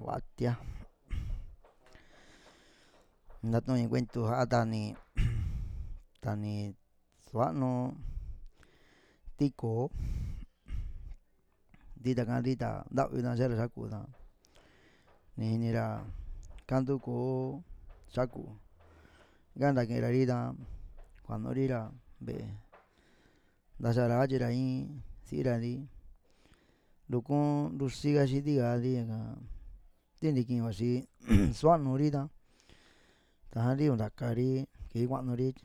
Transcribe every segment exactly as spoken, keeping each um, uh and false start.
Batia. Natu'in kuentu ja'a tani tani sua'nu tikoo ditaka dita nda'vina yere sakuna nijinira kantu koo chaku ngana kera rina kuando rira ve'e ndachara achira iin sirari nukun nusiga xitiga diga tinikin vaxi sua'nu rina tajari ndakari kii kua'nuri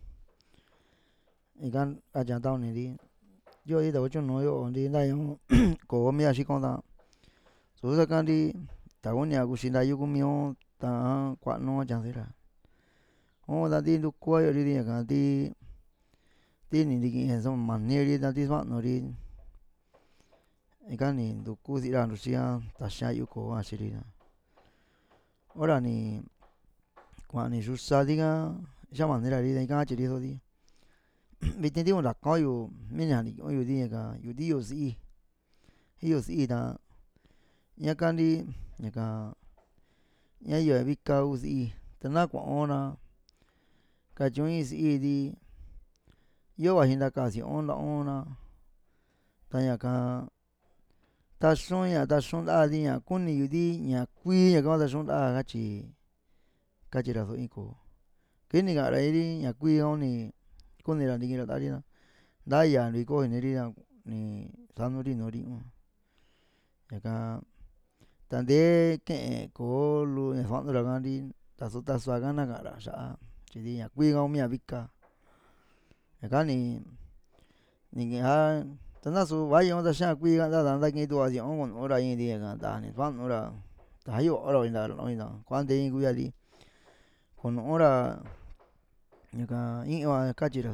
ikan acha tauniri yo ita kuchunu yo ndi ndañu koo mia xikona susakandi takunia kuxintayu kumio ta'an kua'nu chasera jon ndati ndukuayo nti tini ndikin maniri ndati sua'nuri ikani nduku sira nduxia taxayu koo axiri ora ni kuani yuxa diga xamanira rida ika achiri sodi vitin diu ndakayo minani oyo diga yu dio s'í io s'í ta ñakandi ñaka ñayo vika s'í tana kua'ona kachuin s'í di yo bajinda kasion nda'ona tañaka taxun ña taxun ndadi ña kuni yudi ña kui ña taxun nda kachi kachira so in koo kini ka'ara iri ña kui oni kunira ndikira ndari ndaya ndiko jiniri ni sanuri nuri ñaka tande ke'en koo lu ña sua'nura kandi tasu tasua kana ka'ara ya'a chidi ña kui mia vika ñakani nikia tanasu bayo taxan kui ka'nda ndakin tua sion ora in diaka ndani sua'nura tayo'ora oina kuande in kuyari kunura ñaka i'iva kachira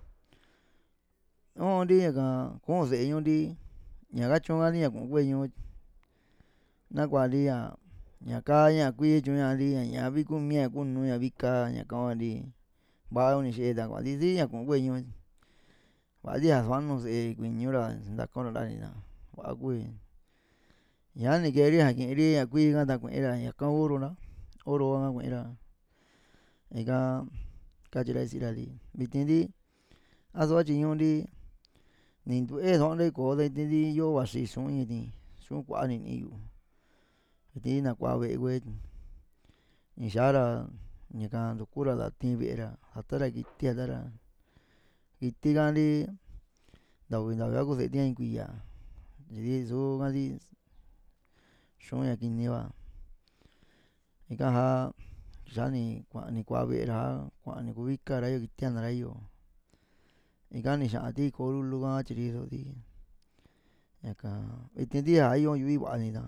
ondi ñaka ku'un se'eñundi ña kachugani ña ku'un kueñu nakuaria ñaka ña kui chuñari ña viku mia kunu ña vika ña kaundi va'a uni xe'eta kuandidi ña ku'un kueñu vadia sua'nu s'e kuiñura ndakona ndanina va'a kui yani keri ja ki'iri ña kui ka taku'ira ñaka uruna oro ku'ira ika kachira s'irari vitin ndi asu achiñu'undi ni ndu'ue sonde koo tindi yo vaxi sun ini sun kua nini yu viti nakua ve'e kue ni xa'ara ñaka ndukura ndatin ve'era jatara kiti jatara kiti kandi ndawi ndawi kuse'e in kuiya nchidi sugandi xun ña kiniva ika ja yani kua'ani kua ve'era kua'ani kuvikara yo kiti'a nara yo ika ni xa'ati koo lulu ka achiri sodi ñaka vitin ndia iyo yu'u va'anina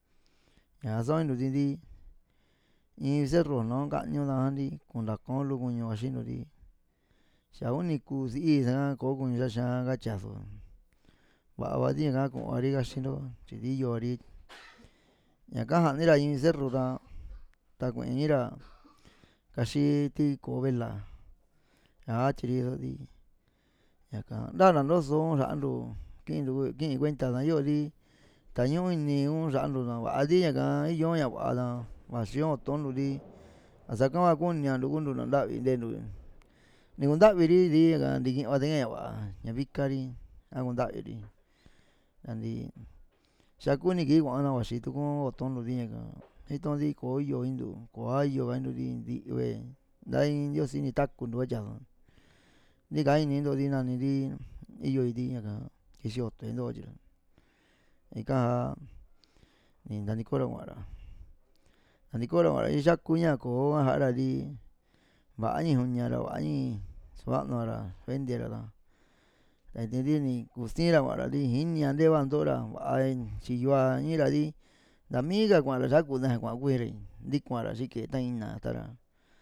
ña sabe tindi in cerro nu ka'ñu nandi kunda kolu kuñu axinuri xa uni ku s'í sa koo kuñu xaxan kachaso va'a vadi ka ku'ari kaxino chidi yori ñaka janira in cerro ta taku'inira kaxi ti koo vela a achiri sodi ñaka nda nandoso xa'andu kindu ki'in kuenta na yori tañu'u ini un xa'andu va'adi ñaka iyo ña va'a vaxio tonuri asa kava kunia ntukuntu na nda'vi ntentu ni kunta'viri di ñaka ndiki'va ña va'a ña vikari a kunta'viri andi xakuni kii kua'ana vaxi tuku otonuri ñaka intundi koo iyo intu koa iyo ka intu di nti've nda in dio sini takuntu kachaso ndika ininto di naniri iyo di ñaka kixioto into achira ika ja ni ntanikora kua'ara ntanikora kua'ara ixakuña koo ja'ara di va'añi juñara va'añi sua'nuara venderá ta taitindi ni kustinra kua'ara di jinia ndeva nto'ora va'a chiyua ñira di ndamiga kua'ara sakuna kua'an kuiri ndi kua'ara xike taina tara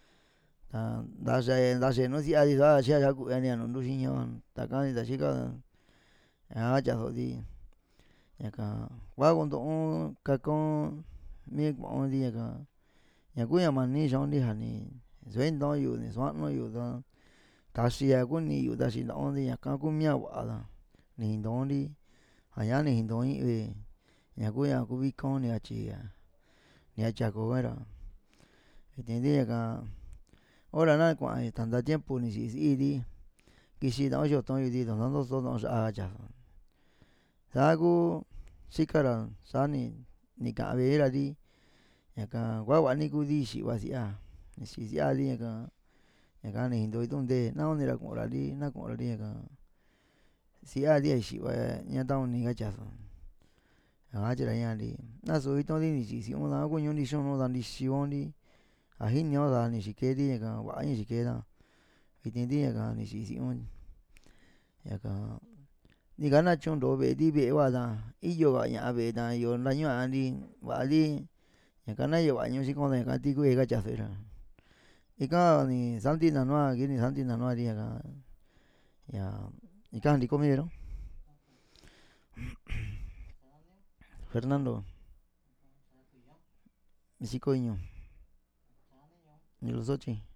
ta ndaxe ndaxe nu sia di sa'a xia yaku'ia nia nuntu xiño taka nita xika a chaso di ñaka kua kuntu'un kakon mi kua'un di ñaka ña ku ña mani xaun ndija ni suendo yu ni sua'nu yu ta taxia kuni yu taxi nda'un di ñaka kumia va'a ta ni jintu'un ndi ja ña ni jintu'un i'ivi ña ku ña ku vikon ni kachi'a ni achako ra tendí ñakan hora na kuan tanda tiempo ni si si'iri kixi nda yoton yudi ndoso'o ndo ya'á cha saku xikara xani nika bera di ñakan nguagua ni kudii xi vasia nixi xiali ñakan ñakan ni ndo tunde na onira konrari na konrari ñakan sia dia xiva ña taoni kachaso achira ñanri naso ito'on di ni xiuna koño ni xo'on dani xioni ajinio dani xikeri ñakan vaña xikena iti ndi ñakan ni xi xiun ñakan nikana chonro vee di vee huada iyo baña vee da yo nañoa nri vali ñakan na yo baño xikon ñakan ti kue kacha s'era ika ni santi nanoa kini santi nanoa ri ñakan ña ika nri comidero Fernando ni xiko iñu ni losochi.